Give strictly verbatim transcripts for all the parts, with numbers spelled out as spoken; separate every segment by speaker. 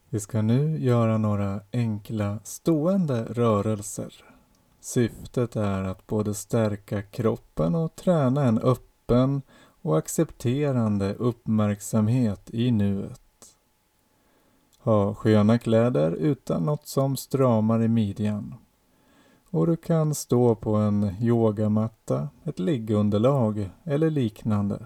Speaker 1: Vi ska nu göra några enkla stående rörelser. Syftet är att både stärka kroppen och träna en öppen och accepterande uppmärksamhet i nuet. Ha sköna kläder utan något som stramar i midjan. Och du kan stå på en yogamatta, ett liggunderlag eller liknande.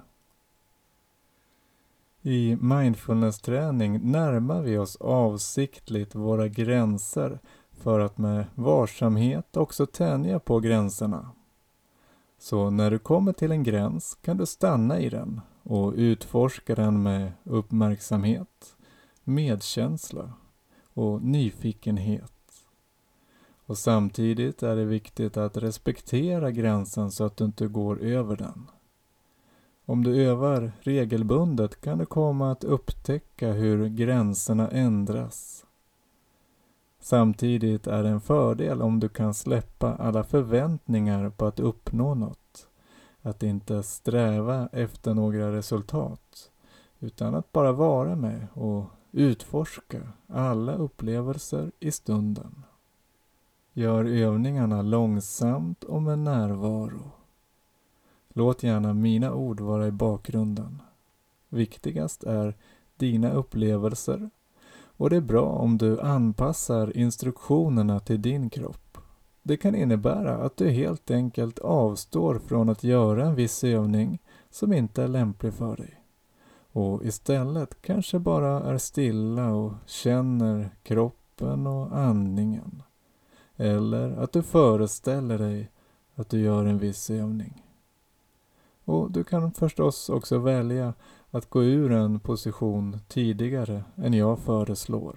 Speaker 1: I mindfulness-träning närmar vi oss avsiktligt våra gränser för att med varsamhet också tänja på gränserna. Så när du kommer till en gräns kan du stanna i den och utforska den med uppmärksamhet, medkänsla och nyfikenhet. Och samtidigt är det viktigt att respektera gränsen så att du inte går över den. Om du övar regelbundet kan du komma att upptäcka hur gränserna ändras. Samtidigt är det en fördel om du kan släppa alla förväntningar på att uppnå något. Att inte sträva efter några resultat, utan att bara vara med och utforska alla upplevelser i stunden. Gör övningarna långsamt och med närvaro. Låt gärna mina ord vara i bakgrunden. Viktigast är dina upplevelser och det är bra om du anpassar instruktionerna till din kropp. Det kan innebära att du helt enkelt avstår från att göra en viss övning som inte är lämplig för dig. Och istället kanske bara är stilla och känner kroppen och andningen. Eller att du föreställer dig att du gör en viss övning. Och du kan förstås också välja att gå ur en position tidigare än jag föreslår.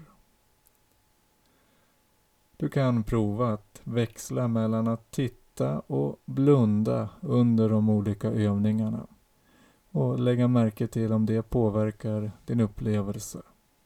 Speaker 1: Du kan prova att växla mellan att titta och blunda under de olika övningarna. Och lägga märke till om det påverkar din upplevelse.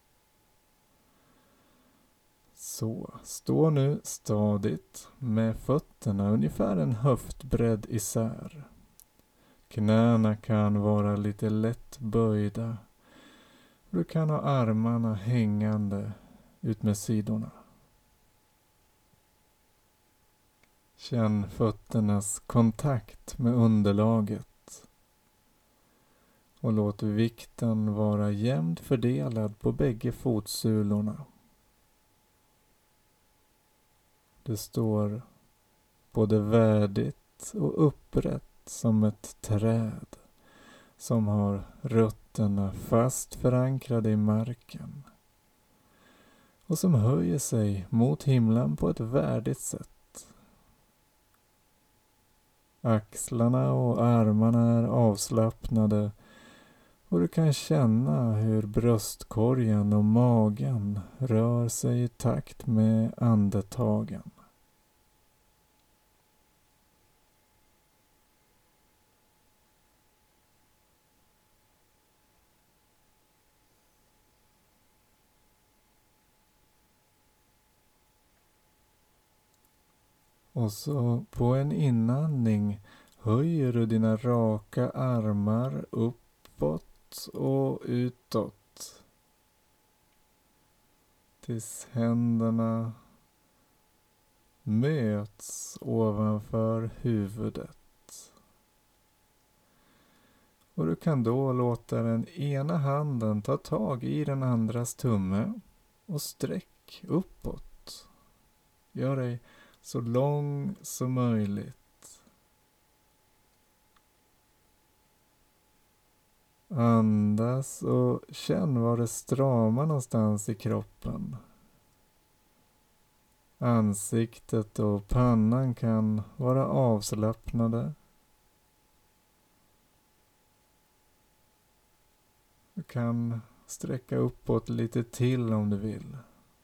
Speaker 1: Så, stå nu stadigt med fötterna ungefär en höftbredd isär. Knäna kan vara lite lätt böjda. Du kan ha armarna hängande ut med sidorna. Känn fötternas kontakt med underlaget. Och låt vikten vara jämnt fördelad på bägge fotsulorna. Du står både värdigt och upprätt som ett träd som har rötterna fast förankrade i marken och som höjer sig mot himlen på ett värdigt sätt. Axlarna och armarna är avslappnade och du kan känna hur bröstkorgen och magen rör sig i takt med andetagen. Och så på en inandning höjer du dina raka armar uppåt och utåt. Tills händerna möts ovanför huvudet. Och du kan då låta den ena handen ta tag i den andras tumme och sträck uppåt. Gör dig så lång som möjligt. Andas och känn var det stramar någonstans i kroppen. Ansiktet och pannan kan vara avslappnade. Du kan sträcka uppåt lite till om du vill.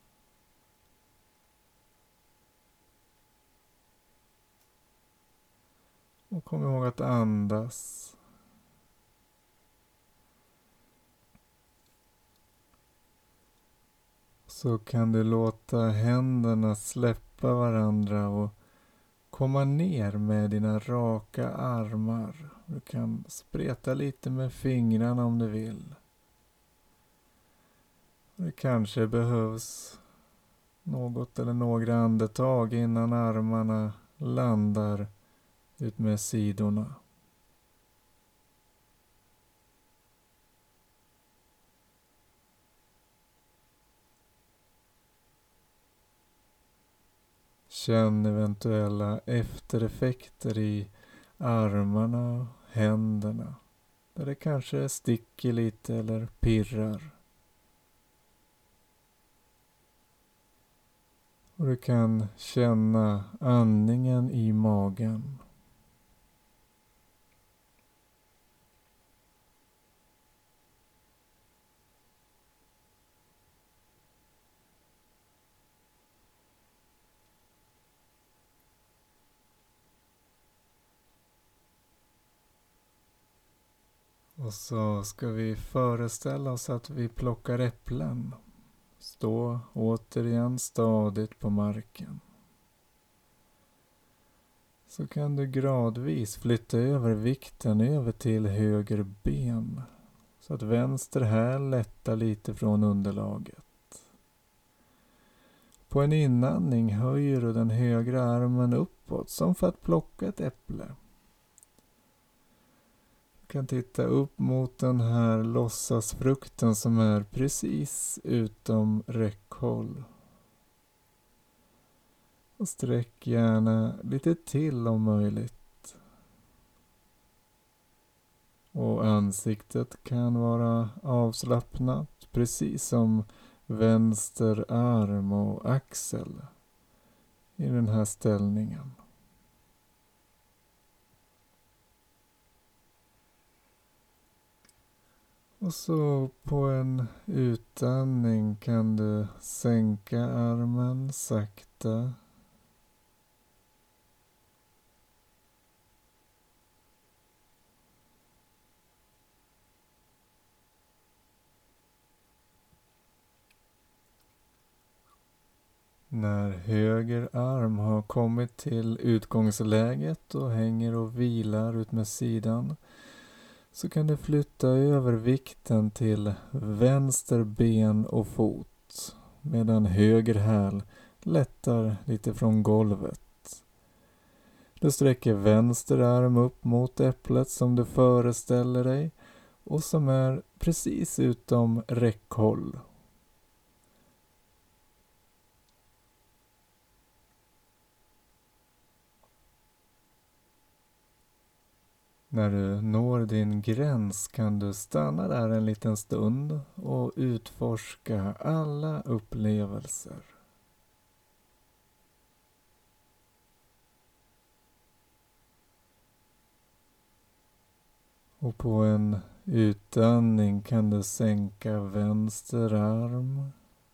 Speaker 1: Och kom ihåg att andas. Så kan du låta händerna släppa varandra och komma ner med dina raka armar. Du kan spreta lite med fingrarna om du vill. Det kanske behövs något eller några andetag innan armarna landar ut med sidorna. Känn eventuella eftereffekter i armarna och händerna, där det kanske sticker lite eller pirrar. Och du kan känna andningen i magen. Och så ska vi föreställa oss att vi plockar äpplen. Stå återigen stadigt på marken. Så kan du gradvis flytta över vikten över till höger ben. Så att vänster häl lättar lite från underlaget. På en inandning höjer du den högra armen uppåt som för att plocka ett äpple. Du kan titta upp mot den här låtsasfrukten som är precis utom räckhåll. Och sträck gärna lite till om möjligt. Och ansiktet kan vara avslappnat, precis som vänster arm och axel i den här ställningen. Och så på en utandning kan du sänka armen sakta. När höger arm har kommit till utgångsläget och hänger och vilar ut med sidan, så kan du flytta över vikten till vänster ben och fot, medan höger häl lättar lite från golvet. Du sträcker vänster arm upp mot äpplet som du föreställer dig och som är precis utom räckhåll. När du når din gräns kan du stanna där en liten stund och utforska alla upplevelser. Och på en utandning kan du sänka vänster arm.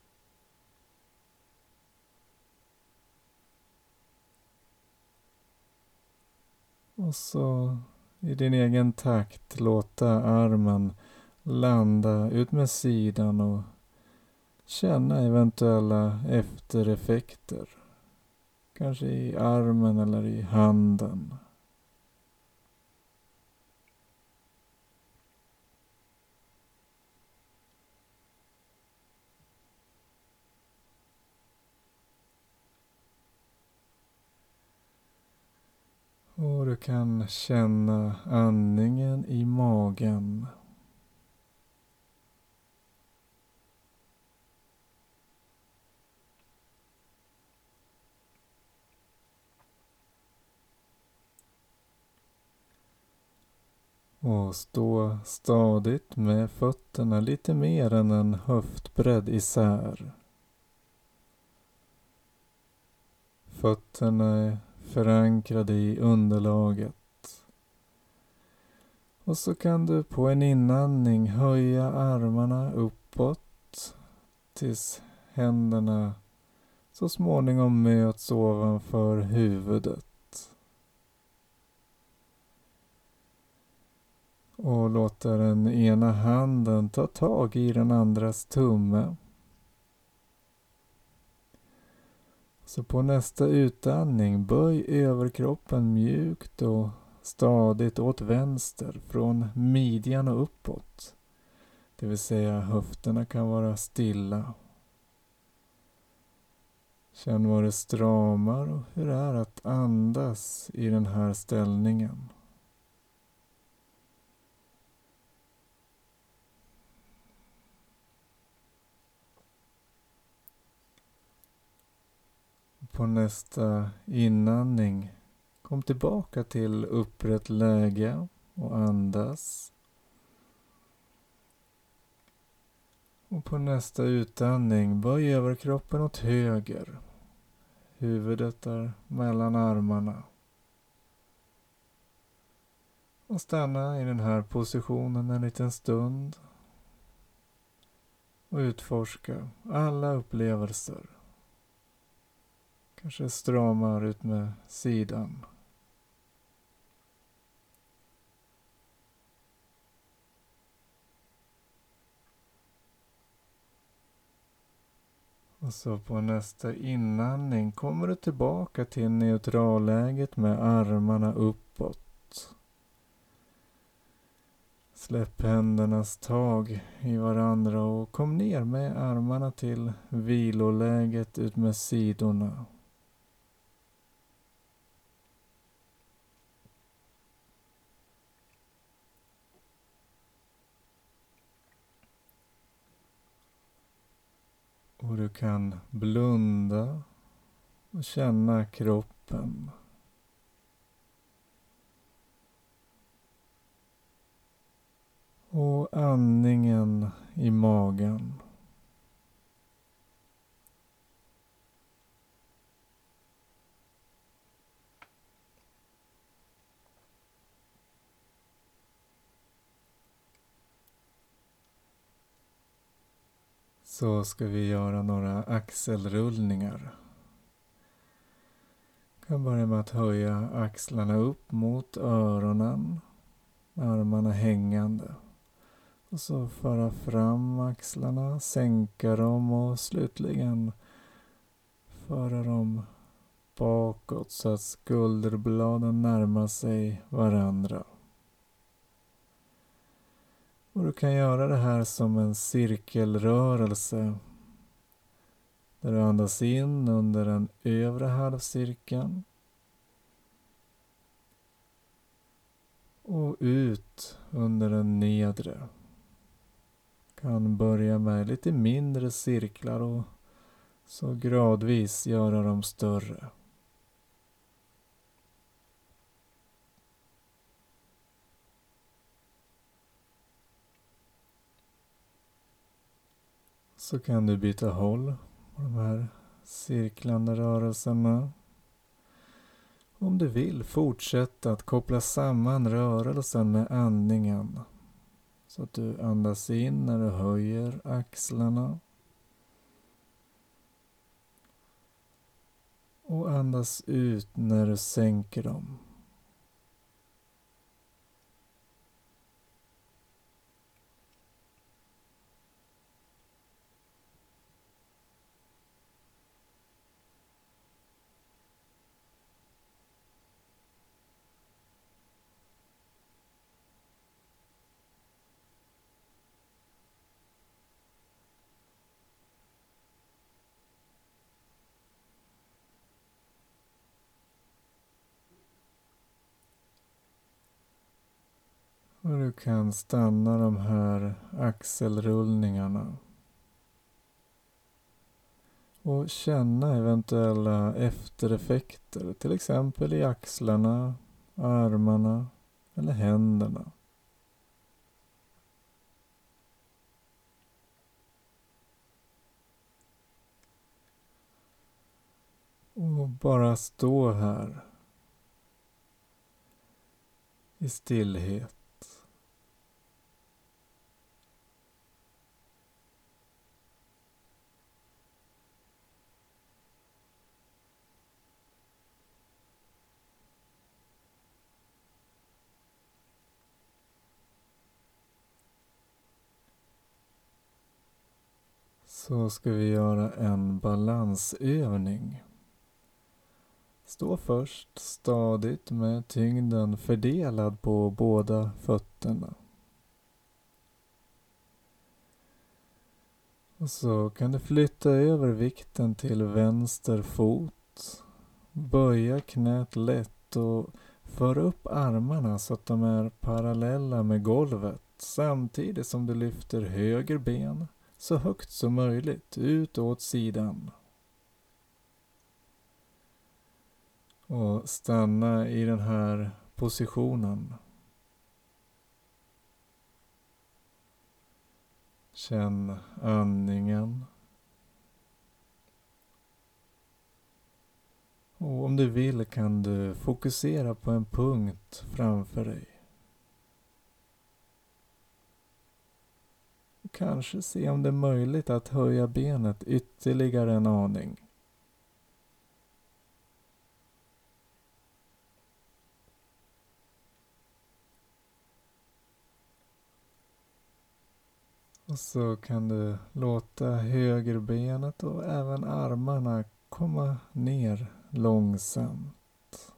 Speaker 1: Och så i din egen takt låta armen landa ut med sidan och känna eventuella eftereffekter. Kanske i armen eller i handen. Och du kan känna andningen i magen. Och stå stadigt med fötterna lite mer än en höftbredd isär. Fötterna är förankrade i underlaget. Och så kan du på en inandning höja armarna uppåt tills händerna så småningom möts ovanför huvudet. Och låta den ena handen ta tag i den andras tumme. Så på nästa utandning böj överkroppen mjukt och stadigt åt vänster från midjan och uppåt. Det vill säga höfterna kan vara stilla. Känn vad det stramar och hur det är att andas i den här ställningen. På nästa inandning, kom tillbaka till upprätt läge och andas. Och på nästa utandning, böj överkroppen åt höger. Huvudet är mellan armarna. Och stanna i den här positionen en liten stund. Och utforska alla upplevelser. Kanske stramar ut med sidan. Och så på nästa inandning kommer du tillbaka till neutralläget med armarna uppåt. Släpp händernas tag i varandra och kom ner med armarna till viloläget ut med sidorna. Och du kan blunda och känna kroppen. Och andningen i magen. Så ska vi göra några axelrullningar. Jag kan börja med att höja axlarna upp mot öronen. Armarna hängande. Och så föra fram axlarna, sänka dem och slutligen föra dem bakåt så att skulderbladen närmar sig varandra. Och du kan göra det här som en cirkelrörelse. Där du andas in under den övre halvcirkeln. Och ut under den nedre. Kan börja med lite mindre cirklar och så gradvis göra dem större. Så kan du byta håll på de här cirklande rörelserna. Om du vill fortsätta att koppla samman rörelsen med andningen. Så att du andas in när du höjer axlarna. Och andas ut när du sänker dem. Och du kan stanna de här axelrullningarna. Och känna eventuella eftereffekter. Till exempel i axlarna, armarna eller händerna. Och bara stå här. I stillhet. Så ska vi göra en balansövning. Stå först stadigt med tyngden fördelad på båda fötterna. Och så kan du flytta över vikten till vänster fot. Böja knät lätt och för upp armarna så att de är parallella med golvet samtidigt som du lyfter höger ben så högt som möjligt ut åt sidan. Och stanna i den här positionen. Känn andningen. Och om du vill kan du fokusera på en punkt framför dig. Och kanske se om det är möjligt att höja benet ytterligare en aning. Och så kan du låta högerbenet och även armarna komma ner långsamt.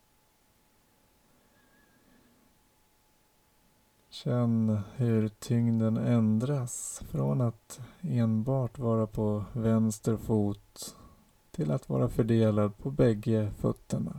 Speaker 1: Känn hur tyngden ändras från att enbart vara på vänster fot till att vara fördelad på bägge fötterna.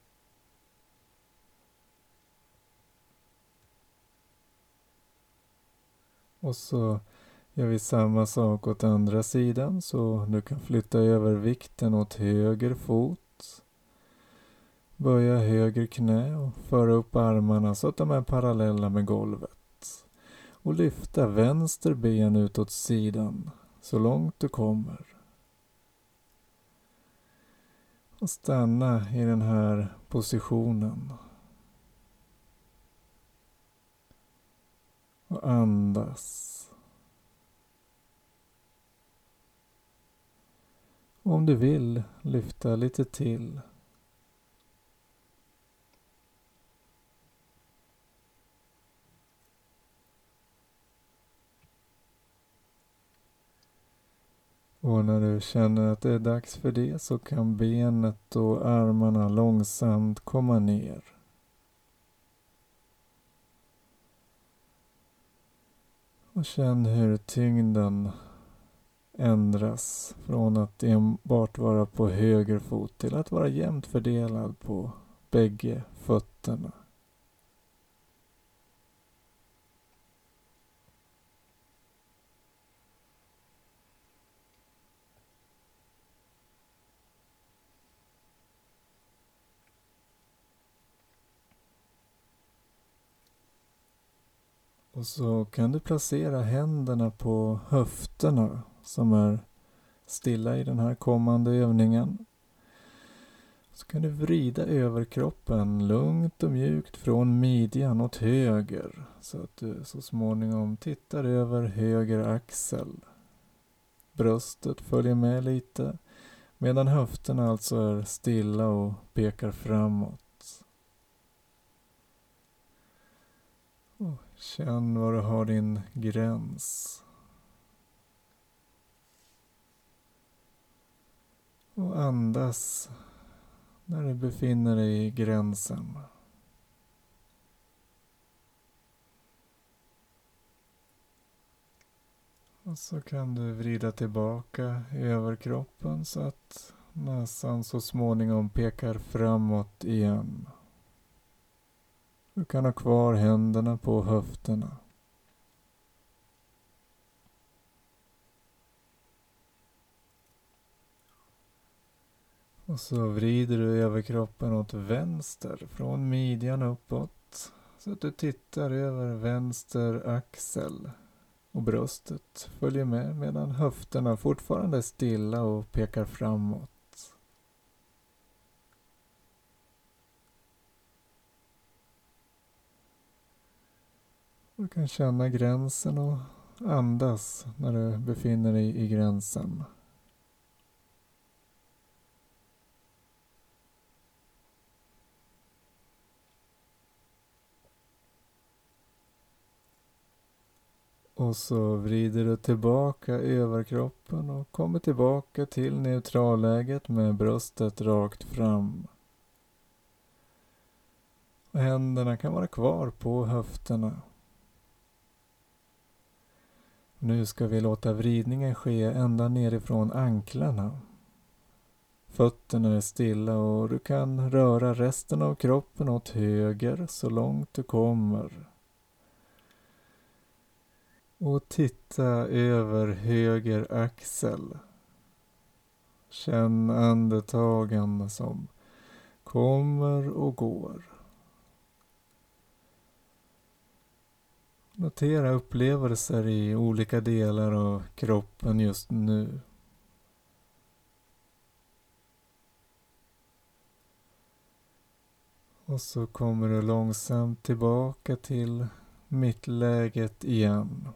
Speaker 1: Och så gör vi samma sak åt andra sidan så du kan flytta över vikten åt höger fot. Böja höger knä och föra upp armarna så att de är parallella med golvet. Och lyfta vänster ben ut åt sidan så långt du kommer. Och stanna i den här positionen. Och andas. Och om du vill, lyfta lite till. Och när du känner att det är dags för det så kan benet och armarna långsamt komma ner. Och känn hur tyngden ändras från att enbart vara på höger fot till att vara jämnt fördelad på bägge fötterna. Och så kan du placera händerna på höfterna som är stilla i den här kommande övningen. Så kan du vrida överkroppen lugnt och mjukt från midjan åt höger så att du så småningom tittar över höger axel. Bröstet följer med lite medan höfterna alltså är stilla och pekar framåt. Och känn var du har din gräns. Och andas när du befinner dig i gränsen. Och så kan du vrida tillbaka överkroppen så att näsan så småningom pekar framåt igen. Du kan ha kvar händerna på höfterna. Och så vrider du överkroppen åt vänster från midjan uppåt så att du tittar över vänster axel. Och bröstet följer med medan höfterna fortfarande är stilla och pekar framåt. Du kan känna gränsen och andas när du befinner dig i gränsen. Och så vrider du tillbaka överkroppen och kommer tillbaka till neutralläget med bröstet rakt fram. Och händerna kan vara kvar på höfterna. Nu ska vi låta vridningen ske ända nerifrån anklarna. Fötterna är stilla och du kan röra resten av kroppen åt höger så långt du kommer. Och titta över höger axel. Känn andetagen som kommer och går. Notera upplevelser i olika delar av kroppen just nu. Och så kommer du långsamt tillbaka till mittläget igen.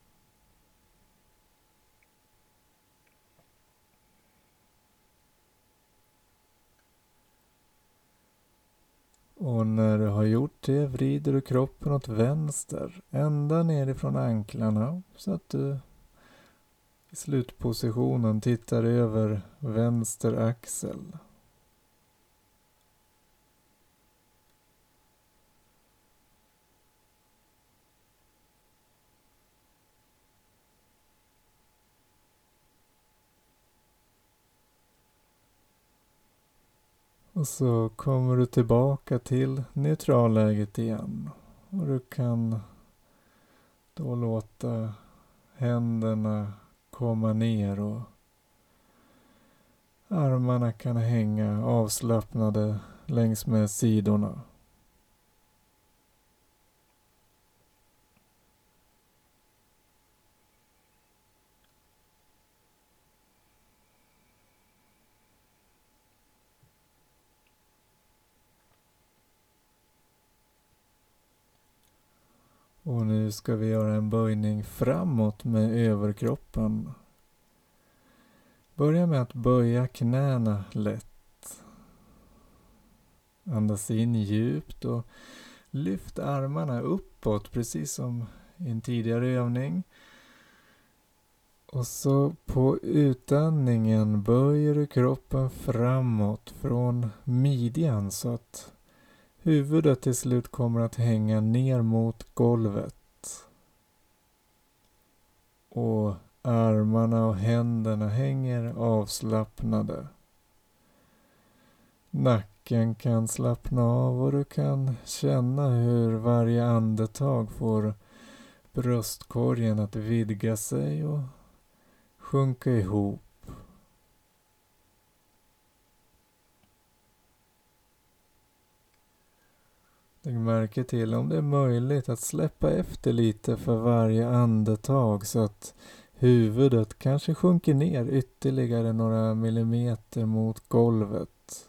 Speaker 1: Och när du har gjort det vrider du kroppen åt vänster, ända nerifrån anklarna så att du i slutpositionen tittar över vänster axel. Och så kommer du tillbaka till neutralläget igen. Och du kan då låta händerna komma ner och armarna kan hänga avslappnade längs med sidorna. Och nu ska vi göra en böjning framåt med överkroppen. Börja med att böja knäna lätt. Andas in djupt och lyft armarna uppåt precis som i en tidigare övning. Och så på utandningen böjer du kroppen framåt från midjan så att huvudet till slut kommer att hänga ner mot golvet. Och armarna och händerna hänger avslappnade. Nacken kan slappna av och du kan känna hur varje andetag får bröstkorgen att vidga sig och sjunka ihop. Lägg märke till om det är möjligt att släppa efter lite för varje andetag så att huvudet kanske sjunker ner ytterligare några millimeter mot golvet.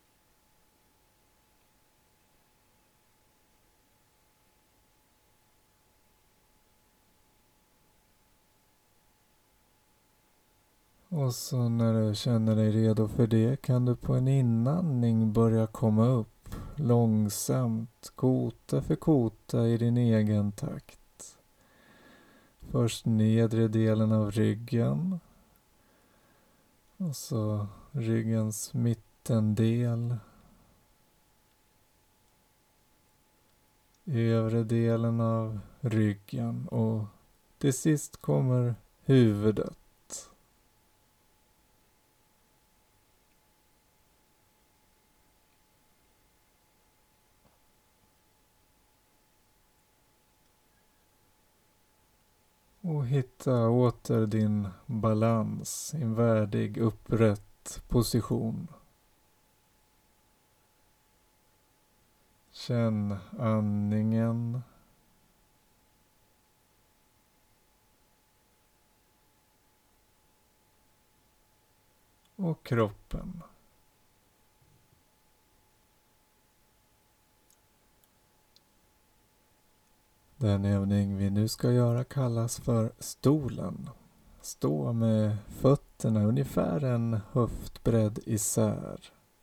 Speaker 1: Och så när du känner dig redo för det kan du på en inandning börja komma upp. Långsamt, kota för kota i din egen takt. Först nedre delen av ryggen. Och så ryggens mittendel. Övre delen av ryggen och till sist kommer huvudet. Och hitta åter din balans, en värdig upprätt position. Känn andningen. Och kroppen. Den övning vi nu ska göra kallas för stolen. Stå med fötterna ungefär en höftbredd isär.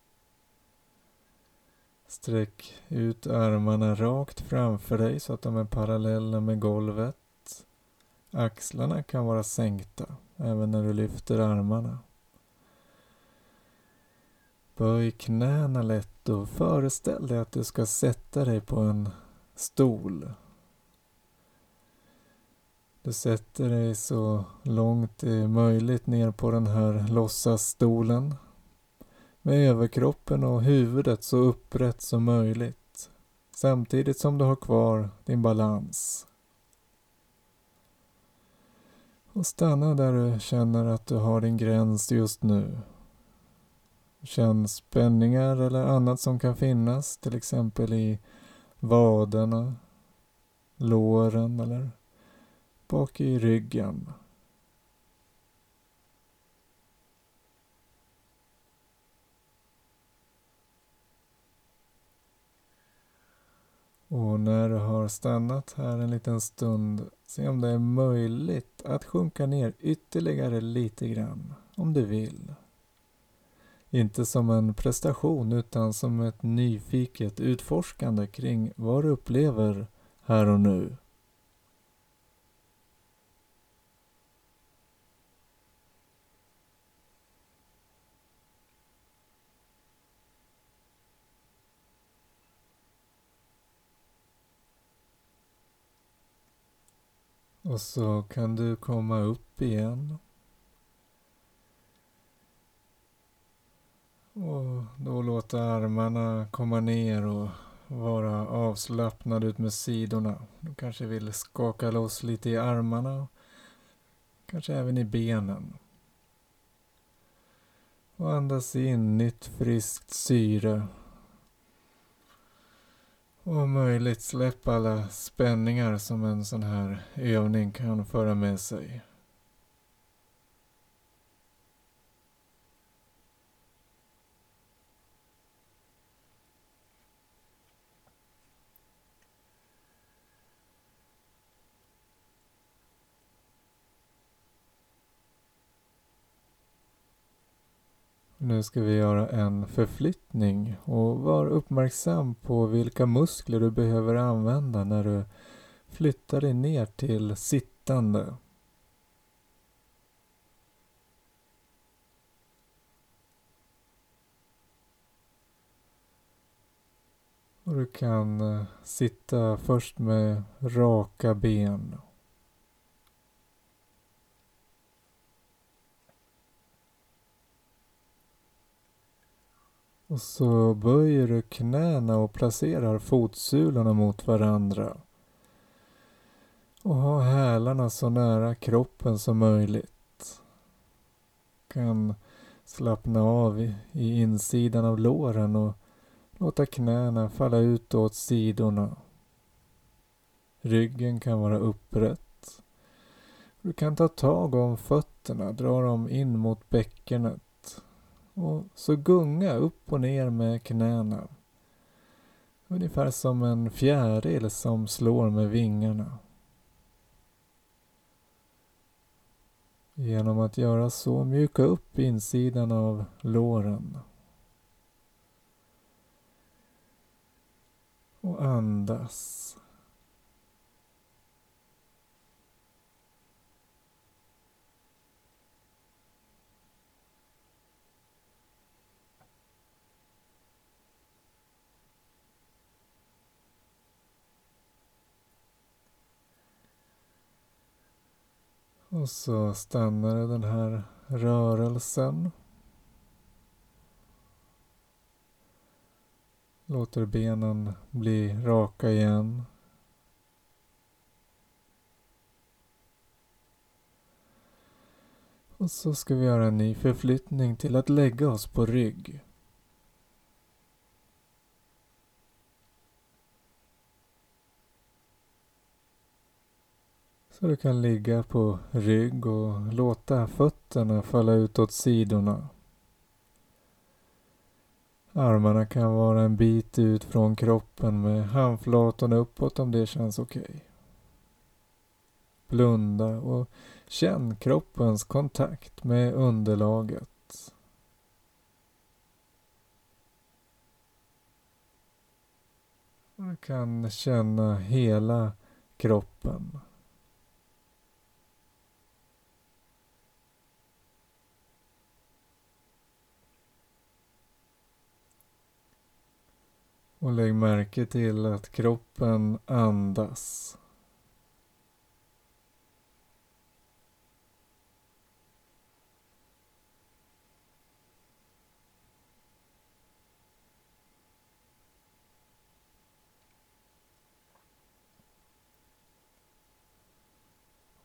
Speaker 1: Sträck ut armarna rakt framför dig så att de är parallella med golvet. Axlarna kan vara sänkta även när du lyfter armarna. Böj knäna lätt och föreställ dig att du ska sätta dig på en stol. Du sätter dig så långt det är möjligt ner på den här låtsasstolen med överkroppen och huvudet så upprätt som möjligt, samtidigt som du har kvar din balans. Och stanna där du känner att du har din gräns just nu. Känn spänningar eller annat som kan finnas, till exempel i vaderna, låren eller bak i ryggen. Och när du har stannat här en liten stund, se om det är möjligt att sjunka ner ytterligare lite grann, om du vill. Inte som en prestation utan som ett nyfiket utforskande kring vad du upplever här och nu. Och så kan du komma upp igen. Och då låta armarna komma ner och vara avslappnad ut med sidorna. Du kanske vill skaka loss lite i armarna. Kanske även i benen. Och andas in nytt friskt syre. Och om möjligt släpp alla spänningar som en sån här övning kan föra med sig. Nu ska vi göra en förflyttning och var uppmärksam på vilka muskler du behöver använda när du flyttar dig ner till sittande. Och du kan uh, sitta först med raka ben. Och så böjer du knäna och placerar fotsulorna mot varandra. Och ha hälarna så nära kroppen som möjligt. Kan slappna av i, i insidan av låren och låta knäna falla ut åt sidorna. Ryggen kan vara upprätt. Du kan ta tag om fötterna, dra dem in mot bäckenet. Och så gunga upp och ner med knäna. Ungefär som en fjäril som slår med vingarna. Genom att göra så mjuka upp insidan av låren. Och andas. Och så stannar den här rörelsen. Låter benen bli raka igen. Och så ska vi göra en ny förflyttning till att lägga oss på rygg. Så du kan ligga på rygg och låta fötterna falla ut åt sidorna. Armarna kan vara en bit ut från kroppen med handflatorna uppåt om det känns okej. Okay. Blunda och känn kroppens kontakt med underlaget. Du kan känna hela kroppen. Och lägg märke till att kroppen andas.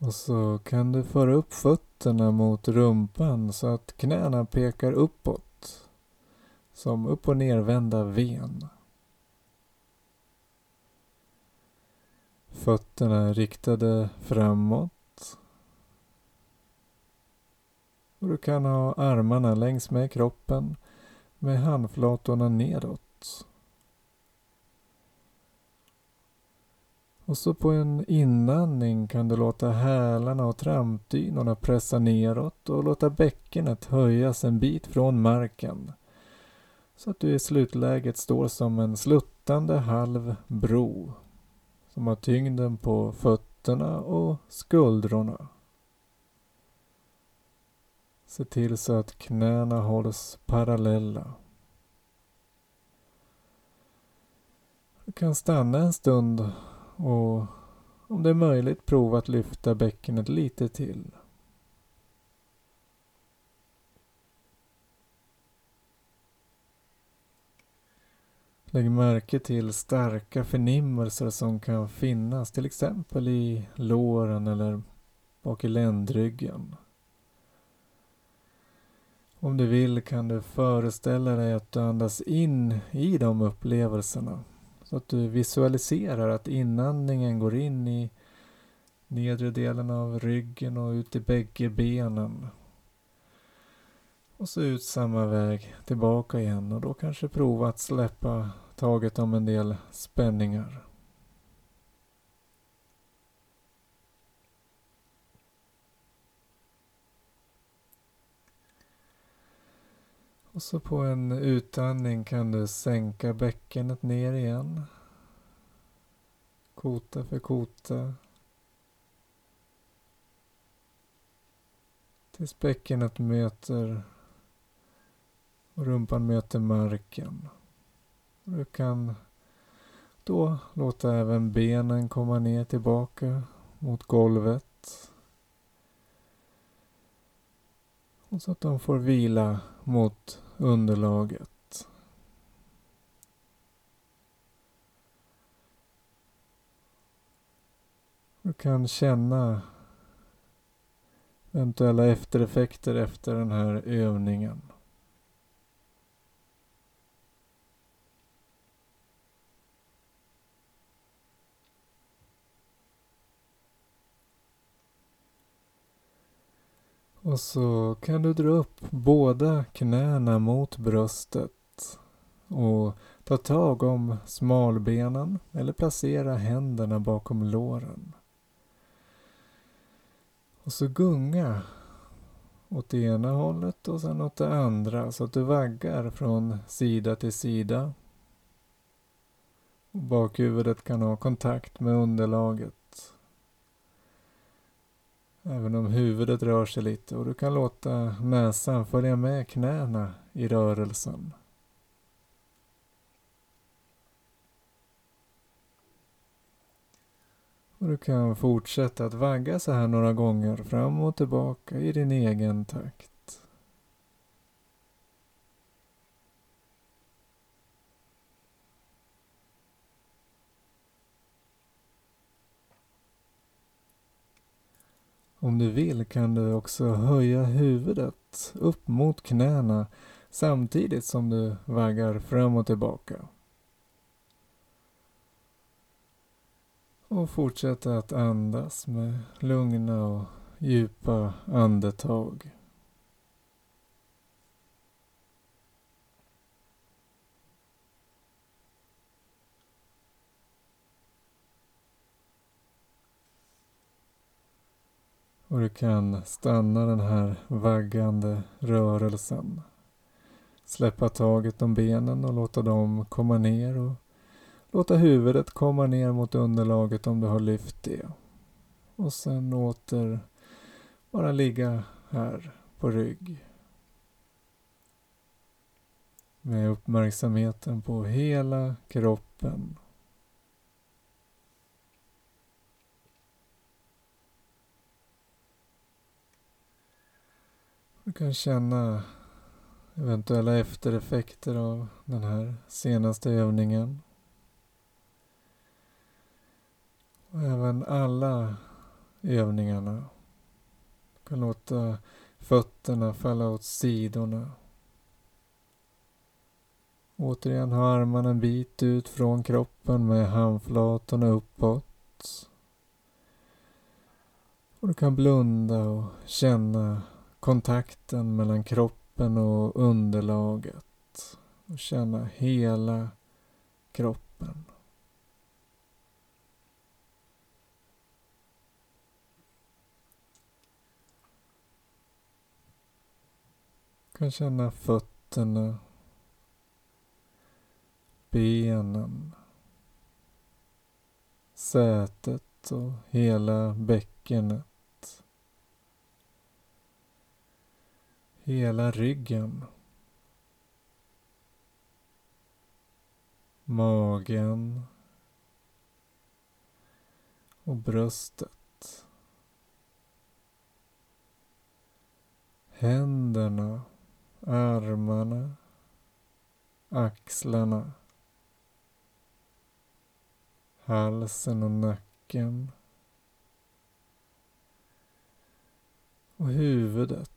Speaker 1: Och så kan du föra upp fötterna mot rumpan så att knäna pekar uppåt. Som upp- och nervända ven. Fötterna är riktade framåt. Och du kan ha armarna längs med kroppen med handflatorna nedåt. Och så på en inandning kan du låta hälarna och trampdynorna pressa neråt och låta bäckenet höjas en bit från marken. Så att du i slutläget står som en sluttande halv bro som har tyngden på fötterna och skuldrorna. Se till så att knäna hålls parallella. Du kan stanna en stund och om det är möjligt prova att lyfta bäckenet lite till. Lägg märke till starka förnimmelser som kan finnas till exempel i låren eller bak i ländryggen. Om du vill kan du föreställa dig att du andas in i de upplevelserna. Så att du visualiserar att inandningen går in i nedre delen av ryggen och ut i bägge benen. Och så ut samma väg tillbaka igen och då kanske prova att släppa taget om en del spänningar. Och så på en utandning kan du sänka bäckenet ner igen. Kota för kota. Tills bäckenet möter och rumpan möter marken. Du kan då låta även benen komma ner tillbaka mot golvet. Och så att de får vila mot underlaget. Du kan känna eventuella eftereffekter efter den här övningen. Och så kan du dra upp båda knäna mot bröstet och ta tag om smalbenen eller placera händerna bakom låren. Och så gunga åt det ena hållet och sen åt det andra så att du vaggar från sida till sida. Och bakhuvudet kan ha kontakt med underlaget. Även om huvudet rör sig lite och du kan låta näsan följa med knäna i rörelsen. Och du kan fortsätta att vagga så här några gånger fram och tillbaka i din egen takt. Om du vill kan du också höja huvudet upp mot knäna samtidigt som du vaggar fram och tillbaka. Och fortsätta att andas med lugna och djupa andetag. Och du kan stanna den här vaggande rörelsen. Släppa taget om benen och låta dem komma ner och låta huvudet komma ner mot underlaget om du har lyft det. Och sen åter bara ligga här på rygg. Med uppmärksamheten på hela kroppen. Du kan känna eventuella eftereffekter av den här senaste övningen. Och även alla övningarna. Du kan låta fötterna falla åt sidorna. Återigen ha armarna en bit ut från kroppen med handflatorna uppåt. Och du kan blunda och känna kontakten mellan kroppen och underlaget. Och känna hela kroppen. Du kan känna fötterna, benen, sätet och hela bäckenet. Hela ryggen. Magen och bröstet. Händerna, armarna, axlarna. Halsen och nacken. Och huvudet.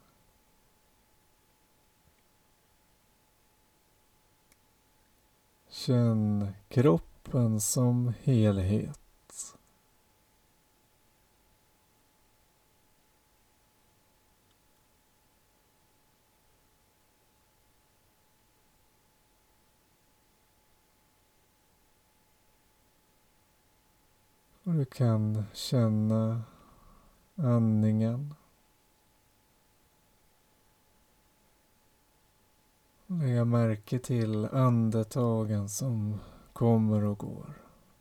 Speaker 1: Känn kroppen som helhet. Och du kan känna andningen. Lägga märke till andetagen som kommer och går.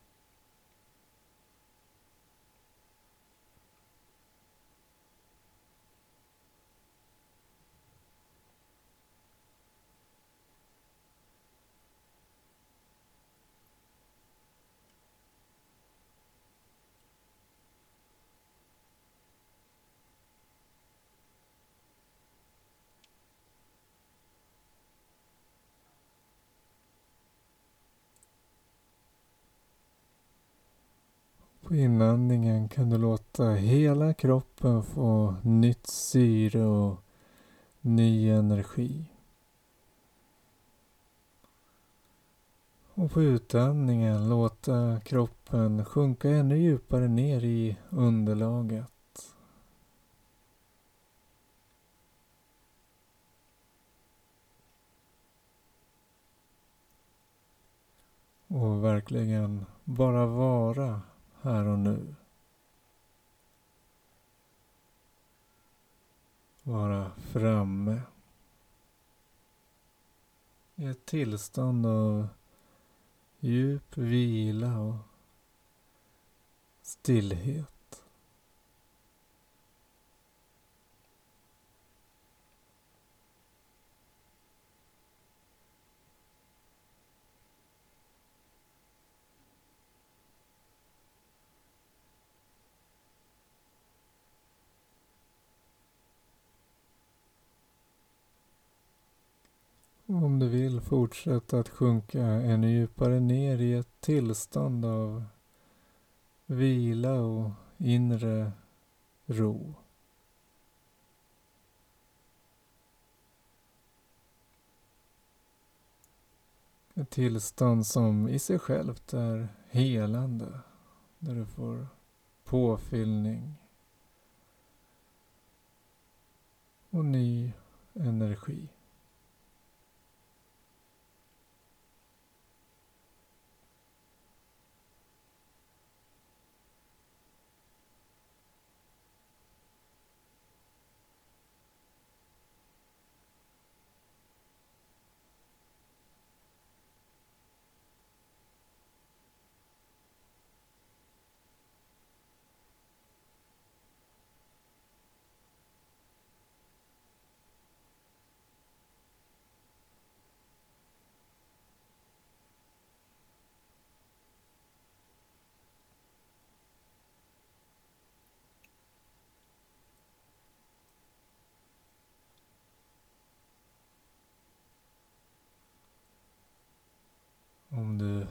Speaker 1: På inandningen kan du låta hela kroppen få nytt syre och ny energi. Och på utandningen låta kroppen sjunka ännu djupare ner i underlaget. Och verkligen bara vara här och nu. Vara framme. I ett tillstånd av djup vila och stillhet. Om du vill fortsätta att sjunka ännu djupare ner i ett tillstånd av vila och inre ro. Ett tillstånd som i sig självt är helande. Där du får påfyllning och ny energi.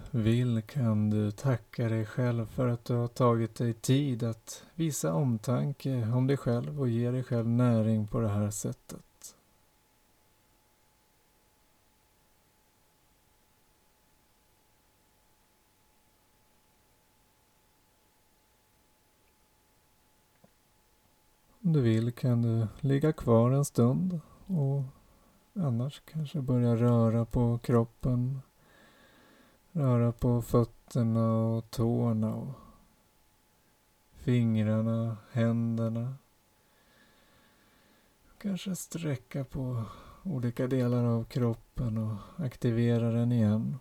Speaker 1: vill kan du tacka dig själv för att du har tagit dig tid att visa omtanke om dig själv och ge dig själv näring på det här sättet. Om du vill kan du ligga kvar en stund och annars kanske börja röra på kroppen. Röra på fötterna och tårna och fingrarna, händerna. Kanske sträcka på olika delar av kroppen och aktivera den igen.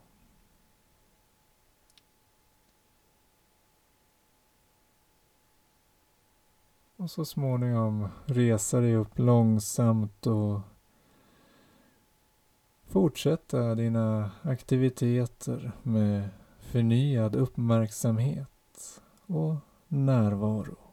Speaker 1: Och så småningom resa dig upp långsamt och fortsätta dina aktiviteter med förnyad uppmärksamhet och närvaro.